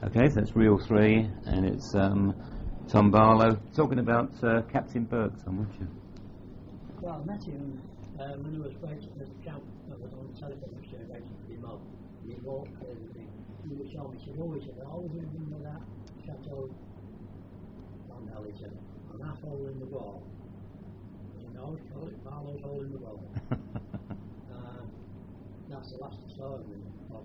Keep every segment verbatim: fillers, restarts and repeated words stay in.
Okay, so that's Reel three, and it's um, Tom Barlow talking about uh, Captain Bergson, weren't you? Well, I met him uh, when I was waiting at the camp. I was on the telephone exchange waiting for him up. He walked in and he, he was on me. He said, oh, he said, I always remember that chateau. Oh, no, he said, an half hole in the wall. I always call it Barlow's hole in the wall. uh, that's the last I saw of him.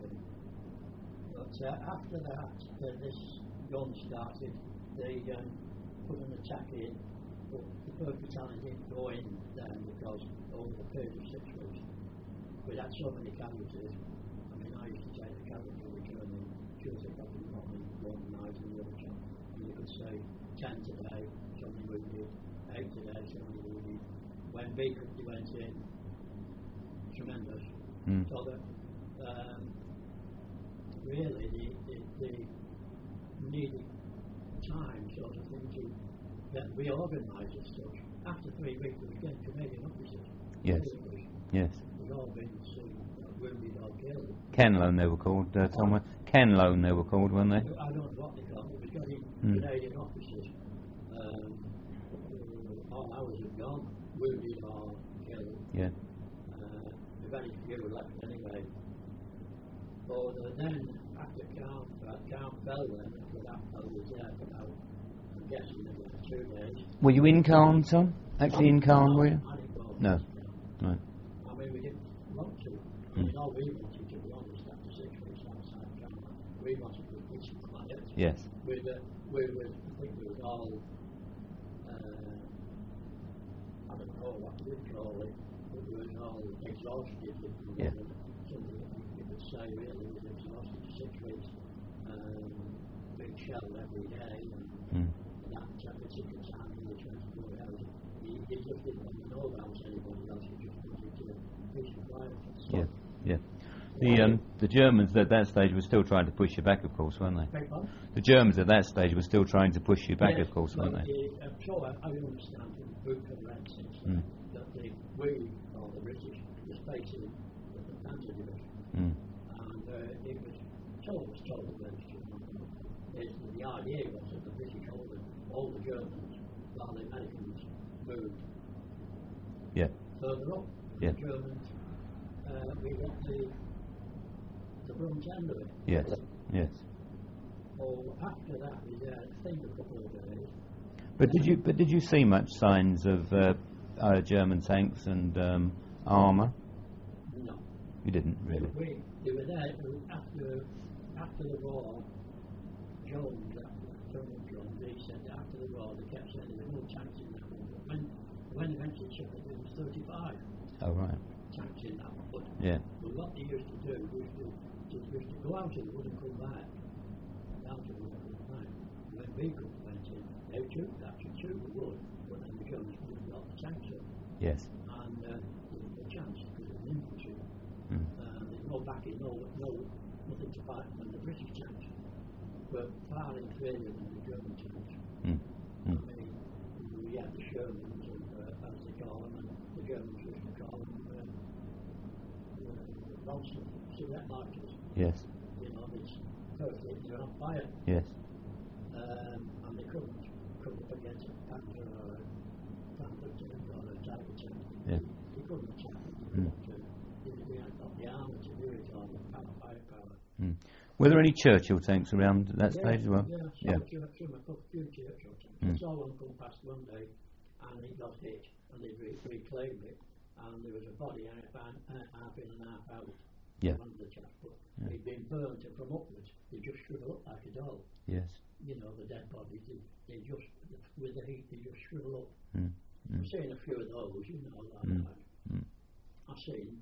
But uh, after that, uh, this gun started, they um, put an attack in, but the first battalion didn't go in there because over the period of six weeks, we had so many casualties. I mean, I used to take the casualty returning Tuesday, Friday morning, one night, and the other time. And you could say ten today, something wounded, eight today, something wounded. When Beacon went in, tremendous. Mm. So that um, really the, the, the needed time sort of thing to get reorganised as such. After three weeks, we were getting Canadian officers. Yes. Yes. We'd all been seen, uh, wounded or killed. Kenlone they were called, uh, Tom. Oh. Kenlone they were called, weren't they? I don't know what they called it. We got in mm. Canadian officers. Um, all ours have gone, wounded or killed. Yeah. Uh, very few left anyway. But uh, then, after Count, uh, Count fell then, after that I was there for about, I'm guessing, about two days. Were you in Caen, Tom? Actually in Caen, were you? I didn't go. No. No. I mean, we didn't want to. I mean, all we wanted, to be honest, after six weeks outside Caen, we wanted to be some quiet. Yes. With, uh, we were, I think we was all, uh, I don't know what we would call it, but we were all exhausted. Yeah. Something that you could say really was exhausted for six weeks. Um, being shelled every day, and mm. that particular time he was twenty-four hours. He, he just didn't want to know about anybody else. He just wanted to peace and quiet. So, yeah, yeah. The um, the Germans at that stage were still trying to push you back, of course, weren't they? The Germans at that stage were still trying to push you back, yes, of course, weren't well, they? The, uh, so I, I understand from the book I've read since mm. that the we, or the British, was facing the Panzer Division. Mm. And uh, it was told, was told that the idea was that the British held all the Germans while the Americans moved yeah. further up. Yeah. The Germans, uh, we got the the front end of it. Yes, yes. So after that, we had I think a couple of days. But did you but did you see much signs of uh, uh, German tanks and um, armour? No. You didn't really. We, they were there after after the war. Jones, Colonel Jones, he said that after the war they kept saying there were no tanks in that one. But when when eventually checked it, there was thirty-five. Oh right. Tanks in that one. But, yeah. But what they used to do was to, to, was to go out of the wood and come back. Out of the wood and come back. When vehicles went in, they took that to shoot the wood, but then the Germans would have got the tanks up. Yes. And uh, there was a chance because of the infantry. Mm. Uh, there's no backing, no, no, nothing to fight when the British tanks were far inferior than the German tanks. Mm. Mm. I mean, we had the Shermans, and, uh, as they call them, and the Germans used to call them uh, uh, monsters, cigarette lighters. Yes. You know, it's perfect, they're on fire. Yes. Um, and they couldn't come up against a Panzer or a Panther tank or a Tiger tank. Yeah. They couldn't attack them. Mm. They, they hadn't got the armour to do it, or the power, firepower. Mm. Were there any Churchill tanks around at that yeah, stage as well? Yeah, yeah. Churchill, a few Churchill tanks. Mm. I saw one come past one day, and it got hit, and they re- reclaimed it, and there was a body half, uh, half in and half out. Yeah. One of the chaps, but yeah. he'd been burnt, and from upwards, they just shrivel up like a doll. Yes. You know, the dead bodies, they, they just, with the heat, they just shrivel up. Mm. Mm. I've seen a few of those, you know, like mm. that. Mm. I've seen.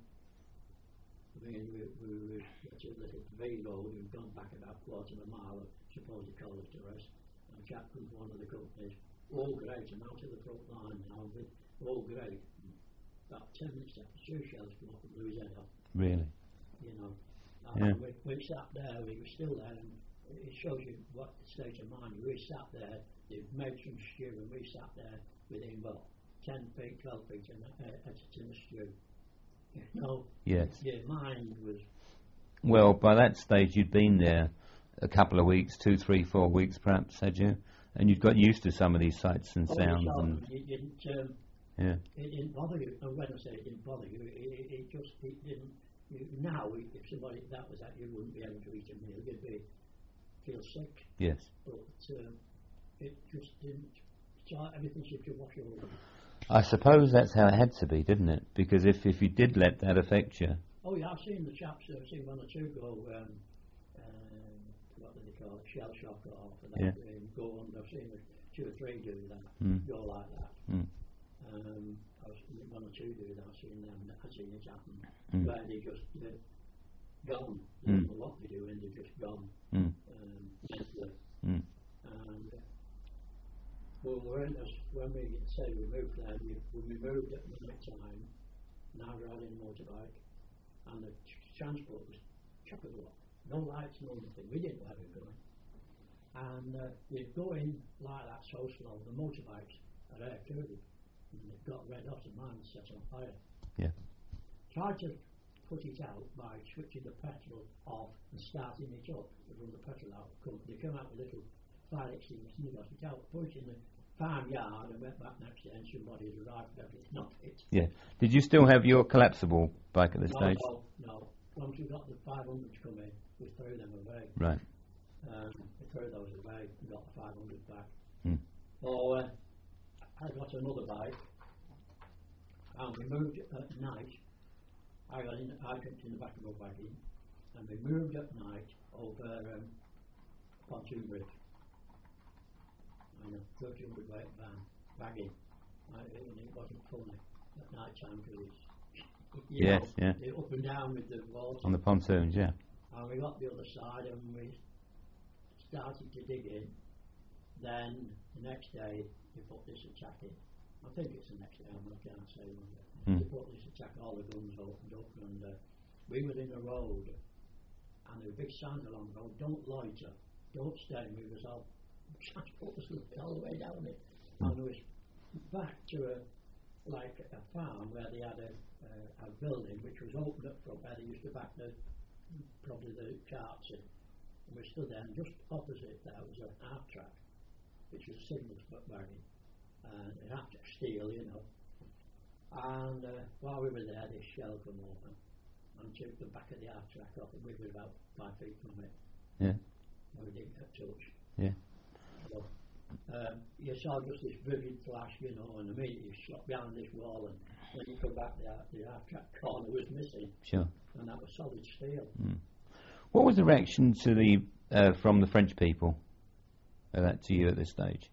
I mean, we, we were at a little V road, we've gone back about a quarter of a mile of supposed college to rest. And a chap from one of the companies, all great, and out to the front line now, with all great. About ten minutes after, two shells come up and blew his head off. Really? You know. Yeah. And we, we sat there, we were still there, and it shows you what the state of mind. We sat there, they made some stew, and we sat there within about ten feet, twelve feet in a, uh, at a tin of stew. You know, yes. your mind was. Well, by that stage you'd been there a couple of weeks, two, three, four weeks perhaps, had you? And you'd got used to some of these sights and Oh, sounds. so And it didn't, um, yeah, it didn't bother you. And when I say it didn't bother you, it, it, it just it didn't. You, now, if somebody that was that, you wouldn't be able to eat a meal. You'd be feel sick. yes. But um, it just didn't. So everything seemed to wash over. I suppose that's how it had to be, didn't it? Because if, if you did let that affect you... Oh yeah, I've seen the chaps, I've seen one or two go, um, um, what do they call it, shell shock or for that, Yeah. um, go on, I've seen two or three do that, Mm. go like that. Mm. Um, I've seen one or two do that, I've seen them, I've seen it happen, Mm. where they just, uh, gone, they Mm. don't know what they're doing, they're just gone, Mm. um, mentally. Mm. And uh, well, we're in this, when we say we moved there, we, when we moved at night time, now we're riding a motorbike, and the t- transport was chock-a-block. No lights, no nothing. We didn't know where we were going. And uh, we'd go in like that so slow, the motorbikes are air cooled, and they've got red hot and mine set on fire. Yeah. Tried to put it out by switching the petrol off and starting it up to run the petrol out. Come, they come out with little fire extinguishers and they got it out, put it in the farmyard and went back next day and somebody had arrived and everything, not it. Yeah. Did you still have your collapsible bike at this No, stage? no, no. Once we got the five hundred to come in, we threw them away. Right. Um, we threw those away and got the five hundred back. Mm. So uh, I got another bike and we moved at night. I got in, I jumped in the back of my wagon and we moved at night over um, Pontoon Bridge. And a thirteen hundred weight van, wagon. I, and it wasn't funny at night time because it's you Yes, know, yeah. it up and down with the water. On the pontoons, yeah. And we got the other side and we started to dig in. Then the next day they put this attack in. I think it's the next day, I can't say when. Mm. They put this attack, all the guns opened up and uh, we were in the road and there was a big sign along the road, don't loiter, don't stay. And we was all transport was looking all the way down it. Mm. And it was back to a like a farm where they had a, uh, a building which was opened up from where they used to back the probably the carts in. And we stood there and just opposite there was a half track which was a signals wagon and it had to steel, you know. And uh, while we were there this shell come open and took the back of the half track off and we were about five feet from it. Yeah. And we didn't get touched. Yeah. So, um, you saw just this vivid flash, you know, and immediately you shot behind this wall and when you come back the, the half track corner was missing. Sure. And that was solid steel. Mm. What was the reaction to the uh, from the French people uh, that to you at this stage?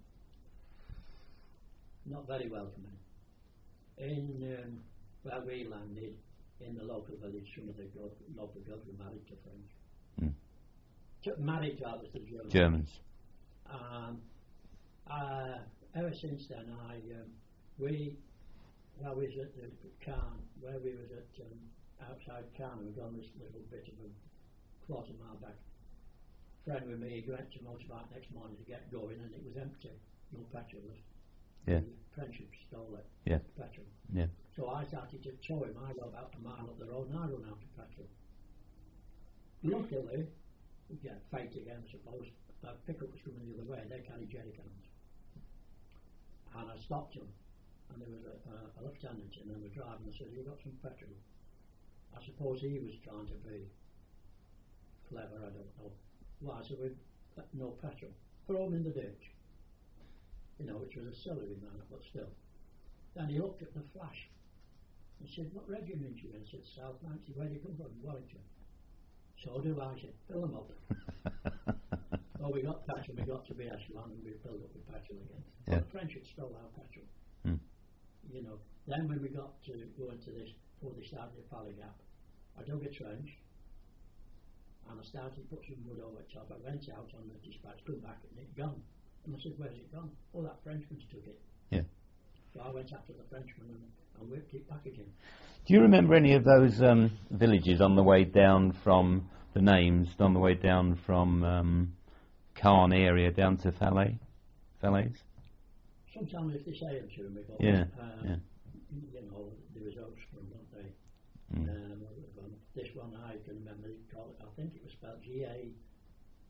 Not very welcoming. In um, where we landed, in the local village, some of the go- local girls were married to French. Mm. To, married to others, the Germans. Germans. Um, uh, ever since then, I um, we well, we was at the Cairn, where we was at um, outside Cairn, we'd gone this little bit of a quarter mile back. Friend with me, he went to motorbike next morning to get going, and it was empty, no petrol left. Yeah. The French had stole it. Yeah. Petrol. Yeah. So I started to tow him. I got about a mile up the road, and I run out of petrol. Luckily, we get fight again, I suppose. A pickup was coming the other way. They carried jerry cans, and I stopped them. And there was a, a, a lieutenant in and the driver and I said, "You got some petrol?" I suppose he was trying to be clever, I don't know. Well, I said, "We've got no petrol. Throw them in the ditch." You know, which was a silly manner, but still. Then he looked at the flash and said, "What regiment you in?" I said, "South Nancy." "Where do you come from?" "Wellington." "So do I." I said, "Fill them up." Well, we got petrol, we got to B S one and we filled up with petrol again. Yeah. But the French had stole our petrol. Mm. You know, then when we got to go into this, before they started the Pally Gap, I dug a trench and I started to put some wood over the top. I went out on the dispatch, come back and it gone. And I said, "Where's it gone?" "Oh, that Frenchman's took it." Yeah. So I went after the Frenchman and, and whipped it back again. Do you remember any of those um, villages on the way down from the names, on the way down from um, Cairn area down to Falaise? Falaise? Sometimes if they say them to me, but Yeah, um, yeah. you know, there was Oxford, weren't they? Mm. Um, this one I can remember, they call it, I think it was spelled G A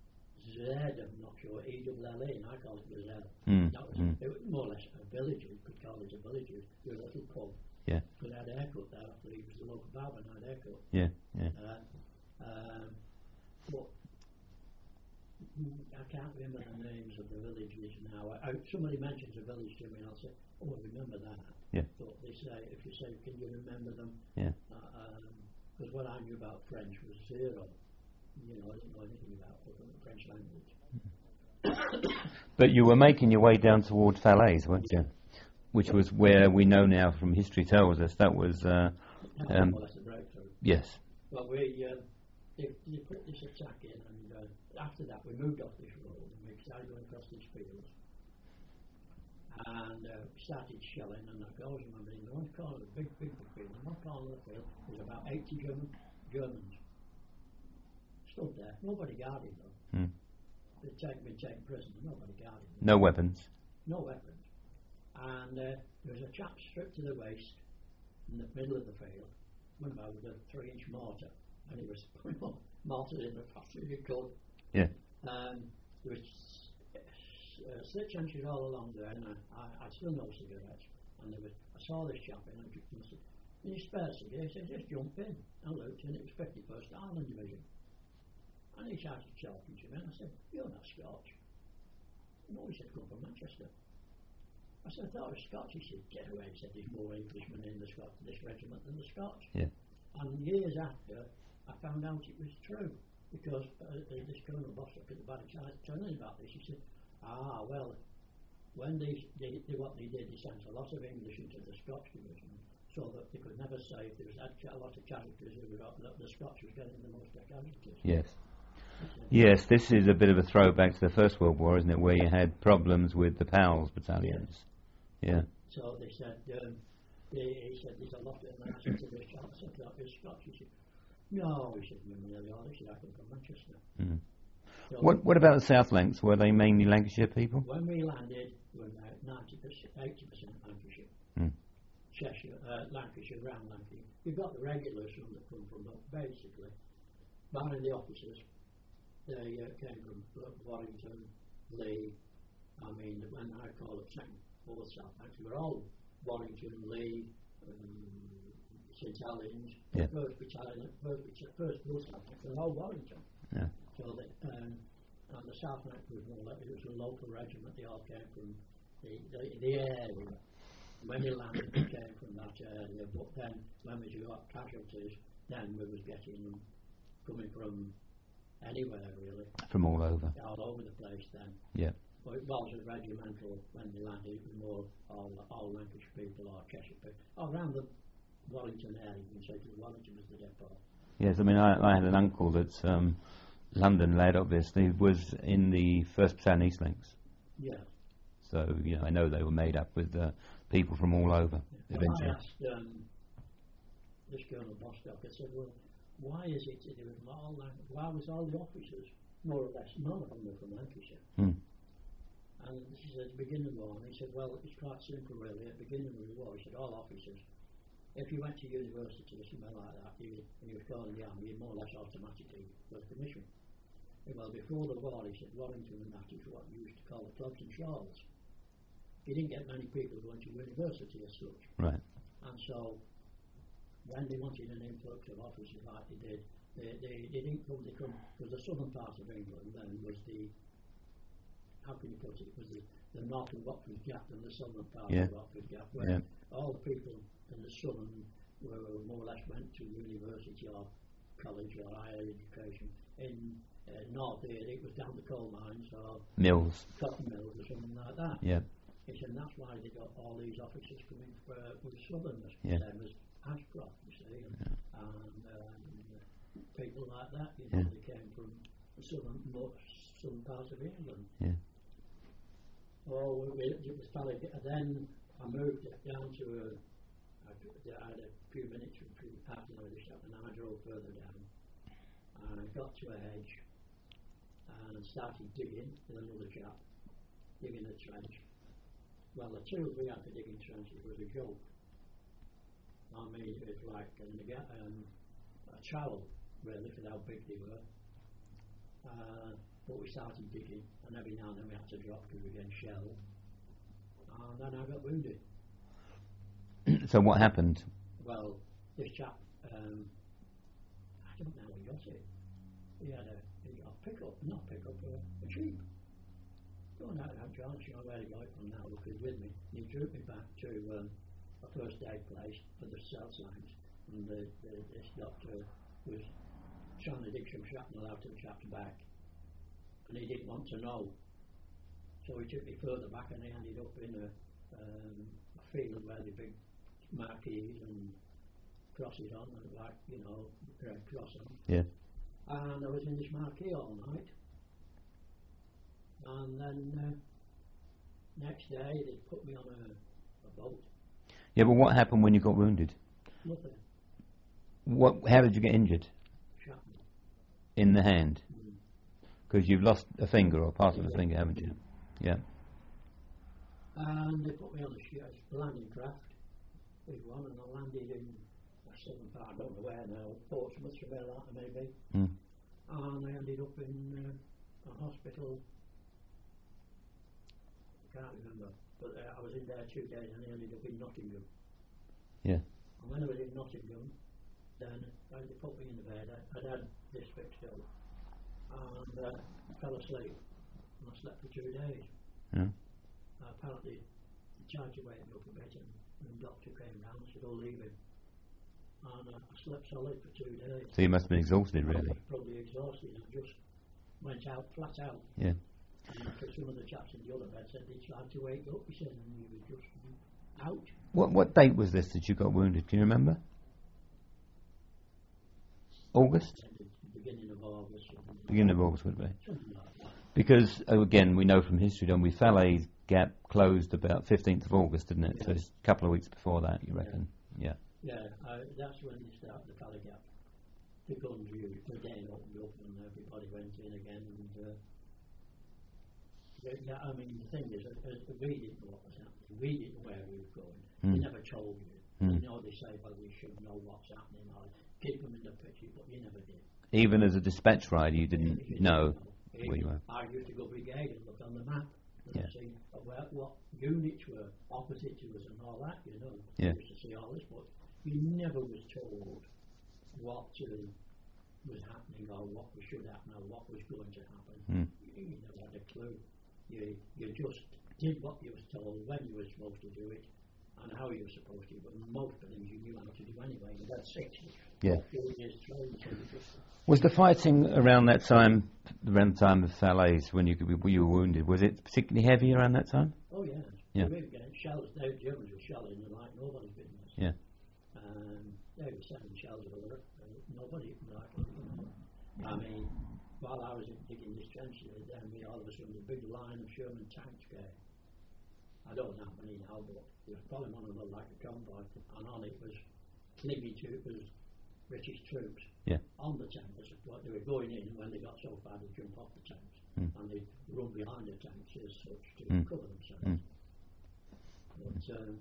Z, I'm not sure, E double L E, and I call it the Z. Mm. That was, Mm. it was more or less a village, you could call it a village, it was a little pub. Yeah. Because I had a haircut there after he was the local barber and I had a haircut. Yeah. Yeah. Uh, um, but mm, I can't remember the names of the villages now. I, I, somebody mentions a village to me and I'll say, oh, I remember that. Yeah. But they say, if you say, can you remember them? Yeah. Because uh, um, what I knew about French was zero. You know, I didn't know anything about the French language. But you were making your way down towards Falaise, weren't you? Which was where we know now from history tells us that was. Uh, um, well, that's a breakthrough. yes. Well, we uh, they, they put this attack in, and uh, after that we moved off this road and we started going across these fields, and uh, started shelling. And I always remember in one corner of the big, big, big field, in one corner of the field, there's about eighty German Germans stood there. Nobody guarded them. Mm. They'd take, been taken prisoner. Nobody guarded them. No weapons. No weapons. And uh, there was a chap stripped to the waist in the middle of the field, went about with a three-inch mortar, and he was putting mortars in the fast as he could. Yeah. Um, there was uh, slit trenches all along there, and I, I, I still no cigarettes. And there was, I saw this chap in, and he said, "In his spare cigarette," he said, "just jump in." I looked, and it was fifty-first Island Division. And he started talking to me, and I said, "You're not Scotch." No, he said, "Come from Manchester." I said, "I thought it was Scotch." He said, "Get away." He said, "There's more Englishmen in the Scot- this regiment than the Scotch." Yeah. And years after, I found out it was true, because uh, this Colonel Bostock at the Barracks started telling me about this. He said, "Ah, well, when they, they, they what they did, they sent a lot of English into the Scotch division, so that they could never say if there was a lot of casualties, it was, that the Scotch was getting the most casualties." Yes. Yes, this is a bit of a throwback to the First World War, isn't it, where you had problems with the PALS battalions. Yeah. So they said, um, they, he said, "There's a lot of them." I said to this chap, I said, "That is Scotch." He said, "No," he said, "we're nearly all." He said, "I come from Manchester." Mm. So What What about the South Lancs? Were they mainly Lancashire people? when we landed, we were about ninety percent, eighty percent Lancashire. Mm. Cheshire, uh, Lancashire, round Lancashire. You've got the regulars from that come from, but basically, barring the officers, they uh, came from Warrington, Lee. I mean, when I call it second, fourth South Lancashire, we're all Warrington, Lee, um, Saint Helens, Yeah. first battalion, first, first fourth South Lancashire, they're all Warrington. Yeah. So that, um, and the South Lancashire was more like it was a local regiment. They all came from the the, the area. When they landed, they came from that area. But then, when we got casualties, then we was getting them coming from anywhere really, From all over. all over the place then. Yeah. But it wasn't regimental when they landed, it was more all, all Lancashire people or Cheshire people. Oh, around the Wellington area, you can say, because Wellington was the depot. Yes, I mean, I, I had an uncle that's um, London lad, obviously, was in the first Battalion East Lancs. Yeah. So, you know, I know they were made up with uh, people from all over, Yeah. eventually. I asked um, this Colonel Bostock, I said, "Well, why is it that there was all Lan- why was all the officers, more or less, none of them were from Lancashire?" Hmm. And this is at the beginning of the war, and he said, "Well, it's quite simple really. At the beginning of the war," he said, "all officers, if you went to university or something like that, you, and you were called in the army, you more or less automatically got a commission." And well, before the war, he said, Warrington and that is what you used to call the clubs and shawls. You didn't get many people going to university as such. Right. And so, when they wanted an influx of officers like they did, they, they, they didn't come, they come, because the southern part of England then was the, how can you put it, was the, the north of Watford Gap and the southern part Yeah. of Watford Gap, where Yeah. all the people in the southern were more or less went to university or college or higher education. In uh, north here, it was down the coal mines or Mills. cotton mills or something like that. Yeah. He said, and that's why they got all these officers coming for, for the southerners. Yeah. Same as Ashcroft, you see, and, Yeah. and um, people like that, you know, Yeah. they came from the southern, more southern parts of England. Yeah. Oh, we, it was probably, then I moved down to a, I, I had a few minutes, a few half an hour to stop, and then I drove further down. And I got to a hedge and started digging with another chap, digging a trench. Well, the tools we had for digging trenches was a joke. I mean, it was like um, um, a trowel, really, for how big they were. Uh, but we started digging, and every now and then we had to drop because we were getting shelled. And then I got wounded. So what happened? Well, this chap, um, I don't know how he got it. He had a, he got a pickup, not pickup, a, a jeep. Going out and out, you know where he got it from now, because with me, he drew me back to um, a first aid place for the cell signs, and the, the, this doctor was trying to dig some shrapnel out of the chap's back, and he didn't want to know. So he took me further back, and he ended up in a, um, a field where the big marquees and crosses on, and like, you know, the red cross on. Yeah. And I was in this marquee all night. And then uh, next day they put me on a, a boat. Yeah, but what happened when you got wounded? Nothing. What? How did you get injured? Shrapnel. In the hand? Mm. Because you've lost a finger or part of Yeah. a finger, haven't you? Yeah. And they put me on a ship, a landing craft, big one, and I landed in a southern part, I don't know where now, Portsmouth, somewhere like that maybe. Mm. And I ended up in uh, a hospital. I can't remember, but uh, I was in there two days and I ended up in Nottingham. Yeah. And when I was in Nottingham, then uh, they put me in the bed. I, I'd had this fixed up and uh, I fell asleep and I slept for two days. Yeah. Uh, apparently, they tried to wake me up a bit and, and the doctor came round and said, "Oh, leave him." And uh, I slept solid for two days. So you must have been exhausted, really. Probably exhausted. I just went out, flat out. Yeah. And after some of the chaps in the other bed said they tried to wake up, he said, and you were just out. What what date was this that you got wounded? Can you remember? August? At the beginning of August. Something like Beginning of August would be. that. Something like that. Because, oh, again, we know from history, don't we? Falaise Gap closed about fifteenth of August, didn't it? Yeah. So it's a couple of weeks before that, you reckon? Yeah. Yeah, uh, that's when they started the Falaise Gap. The guns used again opened up and everybody went in again. And uh, they- yeah, I mean, the thing is, uh, uh, we didn't know what was happening. We didn't know where we were going. Mm. They never told you. Mm. You know, they say, well, we should know what's happening or keep them in the picture, but you never did. Even as a dispatch rider, you didn't You know didn't where you were. I used to go brigade and look on the map and Yeah. see where, what units were opposite to us and all that, you know. Yeah. I used to see all this, but you never was told what um, was happening or what was should happen or what was going to happen. Mm. You, you never had a clue. You, you just did what you was told, when you were supposed to do it, and how you were supposed to. But most of things you knew how to do anyway. You had six Yeah. four years training, so you just Was the fighting around that time, around the time of Falaise, when you, when you were wounded, was it particularly heavy around that time? Oh yeah, Yeah. we were getting shells. The Germans were shelling them like nobody's business. Yeah. Um, they were sending shells over. Uh, nobody like it, you know. I mean, while I was digging this trench, uh, then we all of a sudden a big line of Sherman tanks came. I don't know how many now, but there was probably one of them like a convoy, and on it was clinging to it was British troops. Yeah. On the tanks, what they were going in, and when they got so far, they jump off the tanks, Mm. and they run behind the tanks as such to Mm. cover themselves. Mm. But um,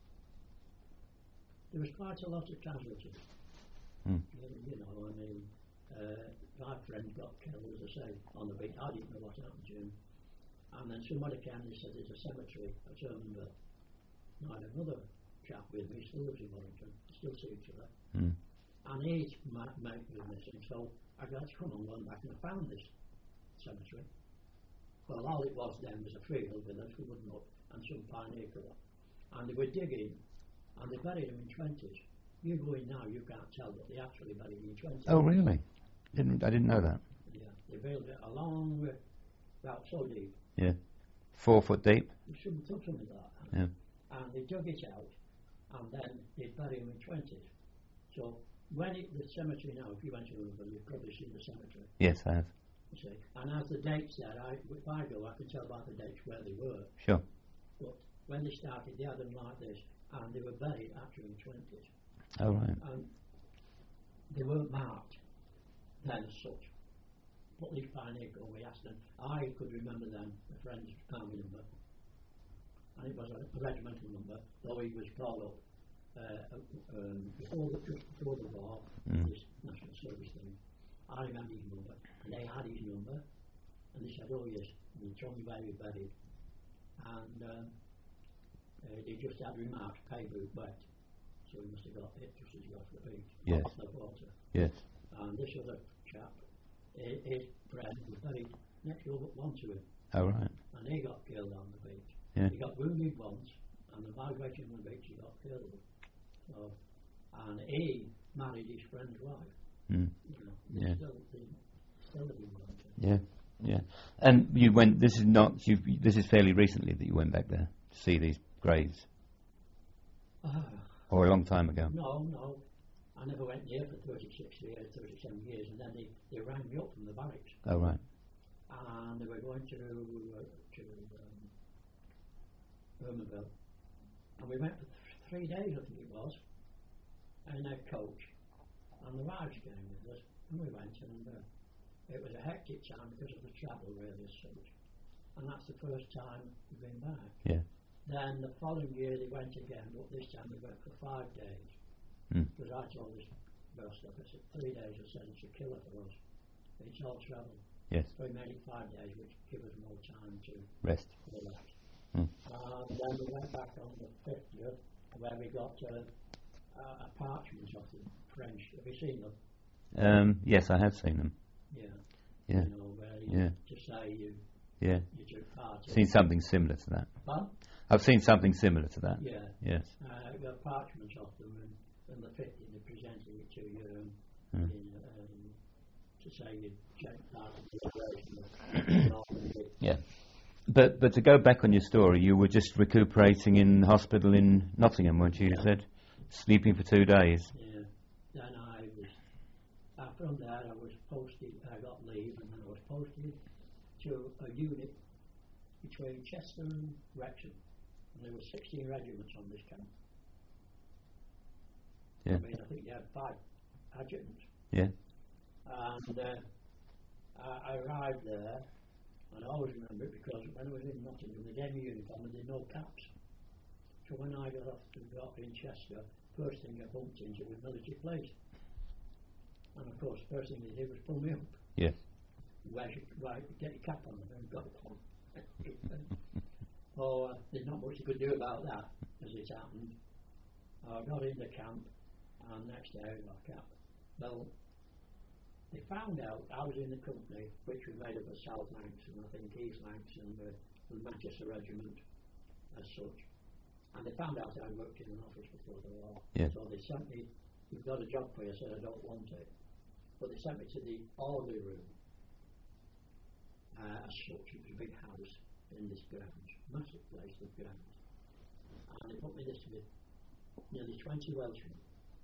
there was quite a lot of casualties. Mm. You, you know, I mean, uh, my friend got killed, as I say, on the beach. I didn't know what happened to him. And then somebody came and said there's a cemetery at Ermenville. I had another chap with me, still lives in Warrington, still see each other. Mm. And his ma- mate was missing, so I got to come and run back and I found this cemetery. Well, all it was then was a field with a wooden hut and some pioneer cover. And they were digging, and they buried them in twenties. You go in now, you can't tell, but they actually buried them in twenties. Oh, really? Didn't I didn't know that. Yeah, they built it a long way, about so deep. Yeah. Four foot deep. It shouldn't took something like that. Yeah. And they dug it out, and then they buried them in twenties. So when it, the cemetery now, if you went to Liverpool, you've probably seen the cemetery. Yes, I have. You see, and as the dates there, I, if I go, I can tell by the dates where they were. Sure. But when they started, they had them like this, and they were buried actually in twenties. Oh, right. And they weren't marked then as such. But these pioneer go, we asked them. I could remember them, the friend's army number, and it was a, a regimental number, though he was called up uh, um, before the just before the war, Mm. this national service thing. I remember his number, and they had his number, And they said, oh yes, and they told me where we buried. And um, uh, they just had remarked, pay boot wet. So he must have got hit just as he got off the beach, Yes. off the water. Yes. And this other chap, his, his friend was buried next door but one to him. Oh, right. And he got killed on the beach. Yeah. He got wounded once, and the migration on the beach he got killed. So, and he married his friend's wife. Mm. You know, Yeah. still, still living with him. Yeah. Yeah. And you went. This is not. You. This is fairly recently that you went back there to see these graves, Ah, or a long time ago. no, no. I never went there for thirty-six years, thirty-seven years, and then they, they rang me up from the barracks, Oh, right. and they were going to uh, to um, Irmaville, and we went for th- three days, I think it was, in a coach, and the wives came with us, and we went, and uh, it was a hectic time because of the travel, really, as such, and that's the first time we've been back. Yeah. Then the following year they went again, but this time we went for five days. Mm. Because I told this girl stuff, I said, three days, I said, it's a killer for us. It's all travel. Yes. So we made it five days, which give us more time to Rest. relax. Mm. And then we went back on the fiftieth, where we got uh, uh, a parchment of the French. Have you seen them? Um. Yes, I have seen them. Yeah. Yeah. You know, where you, Yeah. to say you, Yeah. you took part in. Seen something similar to that. But, I've seen something similar to that. yeah. Yes. Uh, we got parchment of them, and, and the fifty, they presented it to you um, Mm. in, um, to say you checked out the operation. Yeah. But but to go back on your story, you were just recuperating in hospital in Nottingham, weren't you? You Yeah. said sleeping for two days. Yeah. Then I was, uh, from there I was posted, I got leave, and then I was posted to a unit between Chester and Wrexham. And there were sixteen regiments on this camp. Yeah. I mean, I think you had five adjutants. Yeah. And uh, I, I arrived there, and I always remember it because when I was in Nottingham, they gave me uniform and they had no caps. So when I got off to go up in Chester, first thing I bumped into was military police. And of course, first thing they did was pull me up. Yes. Where's your, right, get your cap on, and got it on. Oh, uh, there's not much you could do about that, as it happened. I got in the camp, and next day I got a cap. Well, they found out I was in the company, which was made up of South Lancs and I think East Lancs and the, the Manchester Regiment as such. And they found out I worked in an office before the war. Yeah. So they sent me, we've got a job for you, I said I don't want it. But they sent me to the orderly room. Uh, as such, it was a big house in this grounds, massive place with grounds. And they put me this with nearly twenty Welshmen.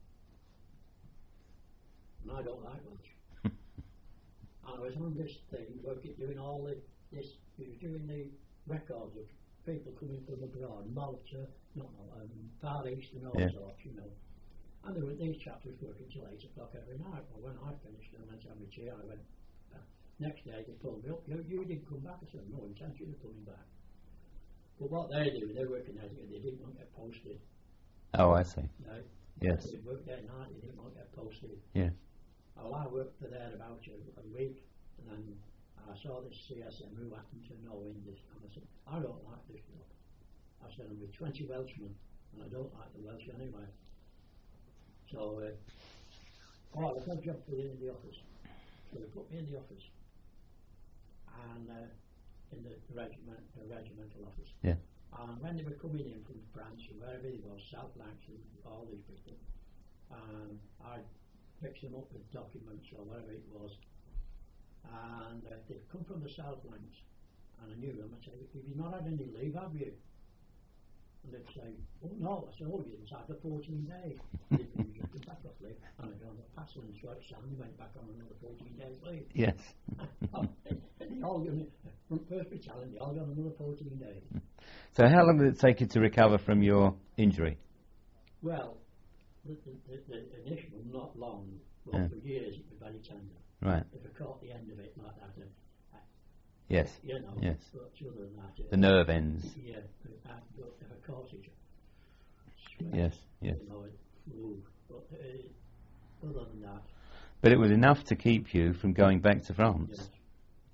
And I don't like Welsh. And I was on this thing, working, doing all the, this, we were doing the records of people coming from abroad, Malta, not Malta, um, Far East and all Yeah. sorts, you know. And there were these chaps was working till eight o'clock every night. Well, when I finished and went to have my tea, I went, uh, next day they pulled me up, you, you didn't come back. I said, no intention of coming back. But what they do, they work in Edinburgh, they didn't want to get posted. Oh, I see. No? Yes. They worked there at night, they didn't want to get posted. Yeah. Well, I worked for there about a, a week, and then I saw this C S M who happened to know in this, and I said, I don't like this job. I said, I'm with twenty Welshmen, and I don't like the Welsh anyway. So, uh, oh, I've got a job for you in the office. So they put me in the office, and uh, in the regiment, the regimental office. Yeah. And when they were coming in from France, or wherever it was, South Lancs and all these people, um, I fix them up with documents or whatever it was, and uh, they'd come from the South Lancs, and I knew them. I said, have you not had any leave, have you? And they'd say, oh no. I said, oh, you didn't have the fourteen days. They'd just come back off leave, and I'd gone to Passel and Strike Sound, and went back on another fourteen days leave. Yes. And they all gone, from first battalion, they all got another fourteen days. So how long did it take you to recover from your injury? Well, the, the, the, the initial, not long, but Yeah. for years it was very tender. Right. If I caught the end of it like that, uh, Yes. you know, Yes. but other than that, uh, The nerve ends. yeah, uh, but if I caught it, Yes. Yes. you know, it, ooh, but uh, other than that, But it was enough to keep you from going back to France. yes.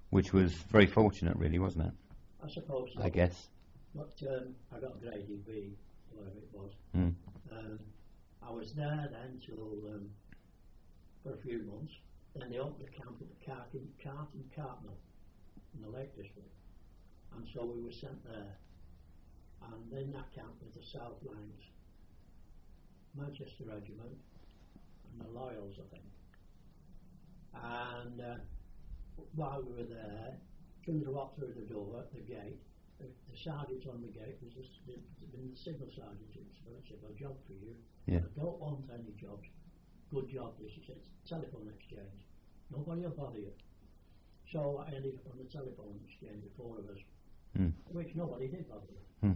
which was very fortunate, really, wasn't it? I suppose so. I guess. But um, I got graded B, whatever it was. Mm. Um, I was there then till um, for a few months. Then they opened the camp at the Carton, Carton Cartmel in the Lake District, and so we were sent there. And in that camp was the South Lancs, Manchester Regiment, and the Loyals, I think. And uh, while we were there, as soon as we walked through the door, the gate, the, the sergeant on the gate was the, the, the signal sergeant. He said, "I have a job for you. Yeah. I don't want any jobs. Good job, this." He said, "Telephone exchange. Nobody will bother you." So I ended up on the telephone exchange, the four of us, Mm. which nobody did bother you. Mm.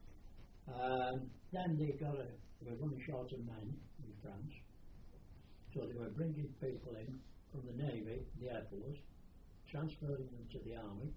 Um, then they got a, they were running short of men in France, so they were bringing people in from the Navy, the Air Force, transferring them to the Army,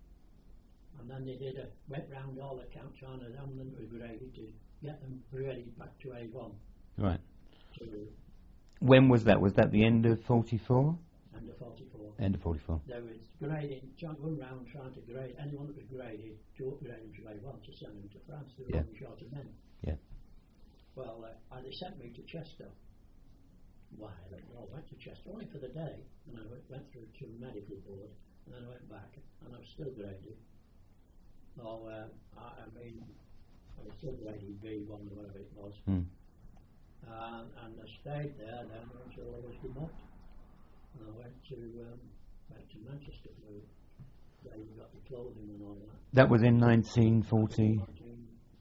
and then they did a, went round all the camps trying to have them graded to get them graded back to A one. Right. So, When was that? Was that the end of forty-four? end of forty-four. End of forty-four. They were grading, trying, going round trying to grade anyone that was graded to upgrade them to A one to send them to France. They were Yeah. running short of men. Yeah. Well, uh, and they sent me to Chester. Why? I don't know. I went to Chester only for the day, and I went, went through to the medical board, and then I went back, and I was still graded. So, uh, I, I mean, I was still graded B one or whatever it was. Mm. Um, and I stayed there then until I was demobbed. And I went to um, went to Manchester for there you got the clothing and all that. That was in nineteen forty. nineteen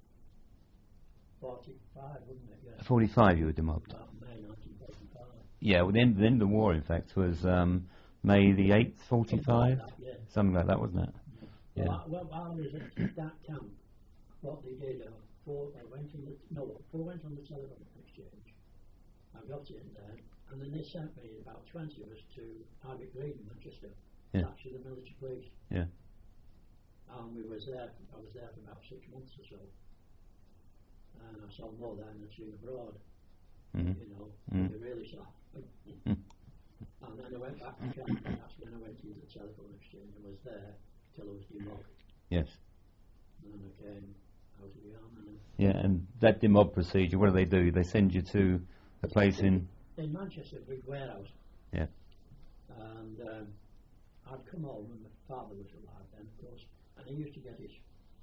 forty-five, wasn't it? Yeah. forty-five you were demobbed. About May nineteen forty-five. Yeah, well, the end, the end of the war, in fact, was um, May the eighth, forty-five. Something like that, yeah. Something like that, wasn't it? Yeah. Well, I, well, while I was at that camp, what they did, uh, before I went in the, no, before I went on the telephone exchange, I got in there, and then they sent me, about twenty of us, to Harvey Green in Manchester, Yeah. actually the military police. Yeah. And we was there, I was there for about six months or so. And I saw more there than I'd seen abroad, Mm. you know, Mm. they really saw. Mm. And then I went back to camp, and that's when I went into the telephone exchange and was there till I was demobbed. Yes. And then I came out of the army. And Yeah, and that demob procedure, what do they do? They send you to a place in... in Manchester, a big warehouse. Yeah. And um, I'd come home, and my father was alive then, of course, and he used to get his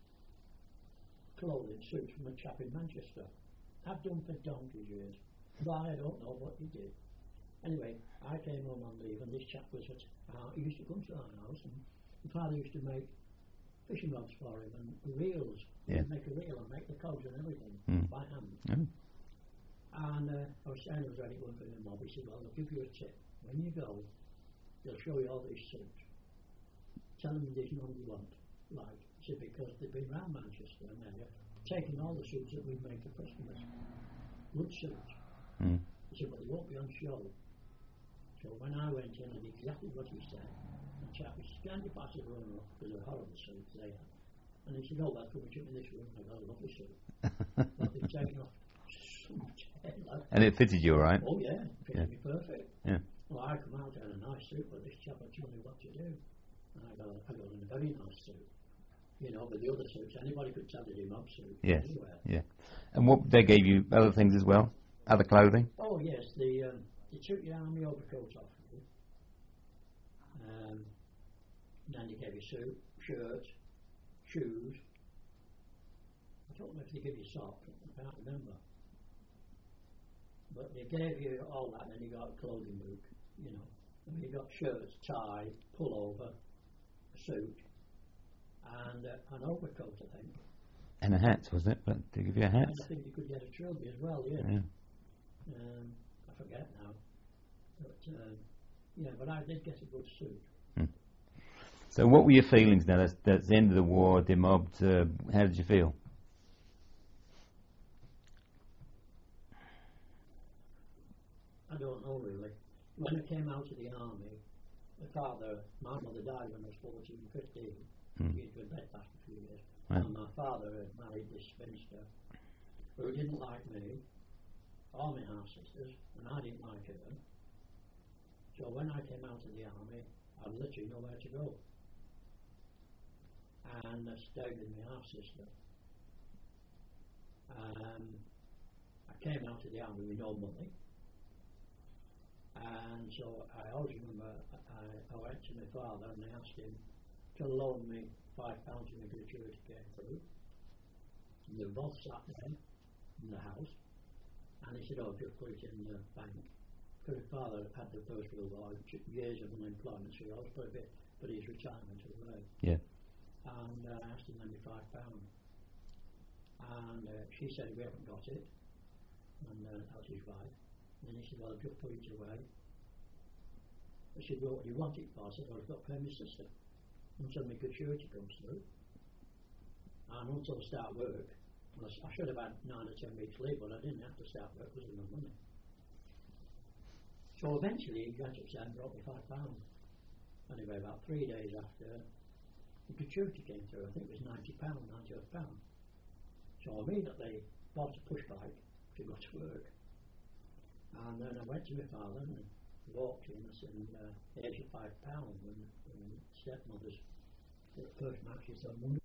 clothing suits from a chap in Manchester. I've done for donkey's years. Why, I don't know what he did. Anyway, I came home on leave, and this chap was at, uh, he used to come to our house, and my father used to make fishing rods for him, and reels. Yeah. He'd make a reel and make the cogs and everything Mm. by hand. Oh. And uh, I was saying I was ready going for the mob. He said, "Well, I'll give you a tip. When you go, they'll show you all these suits. Tell them there's none you want." Like, he said, because they've been round Manchester and they're taking all the suits that we make for customers. Good suits. Mm. He said, "But they won't be on show." So when I went in, I did exactly what he said. The chap was standing past the room because they're horrible suits they had. And he said, "Oh, well, come and check in this room. I got a lovely suit." But they've taken off so much hair, like, And it fitted you all right? oh yeah, fitted Yeah. me perfect. Yeah. Well, I come out in a nice suit, but this chap will tell me what to do. And I got, I got in a very nice suit. You know, but the other suits, anybody could tell they did mob suit Yes. anywhere. Yeah. And what, they gave you other things as well? Other clothing? Oh yes, the um, they took your army overcoat off you. Um, then they gave you suit, shirt, shoes. I don't know if they give you socks, I can't remember. But they gave you all that, and then you got a clothing book, you know. And you got shirts, tie, pullover, a suit, and uh, an overcoat, I think. And a hat, was it? But did they give you a hat? And I think you could get a trilby as well, yeah. Yeah. Um, I forget now. But, um, yeah, but I did get a good suit. So what were your feelings now? That's, that's the end of the war, demobbed. Uh, how did you feel? I don't know really. When I came out of the army, my father, my mother died when I was fourteen, fifteen. Mm. He'd been dead past a few years. Right. And my father had married this spinster who didn't like me, or my half sisters, and I didn't like her. So when I came out of the army, I had literally nowhere to go. and I stayed with my half sister. Um, I came out of the army with no money, and so I always remember I, I went to my father and I asked him to loan me five pounds when the gratuity came through. And they both sat there in the house, and he said, "Oh, just put it in the bank." Because my father had the First World War, years of unemployment, so he always put a bit for his retirement away. Yeah. And uh, I asked him to lend me five pounds. And uh, she said, "We haven't got it." And uh, that was his wife. And then he said, "Well, I've just put it away." I said, "Well, what do you want it for?" I said, "Well, I've got to pay my sister until my gratuity comes through. And until I start work." Well, I should have had nine or ten weeks leave, but I didn't have to start work because of no money. So eventually he got upset and brought me five pounds. Anyway, about three days after, the gratuity came through. I think it was ninety pounds, ninety-odd pounds. So I immediately bought a push bike to go to work. And then I went to my father and walked in and said, uh, "Here's your five pounds." And, and stepmother's, the first match, she said, "Money."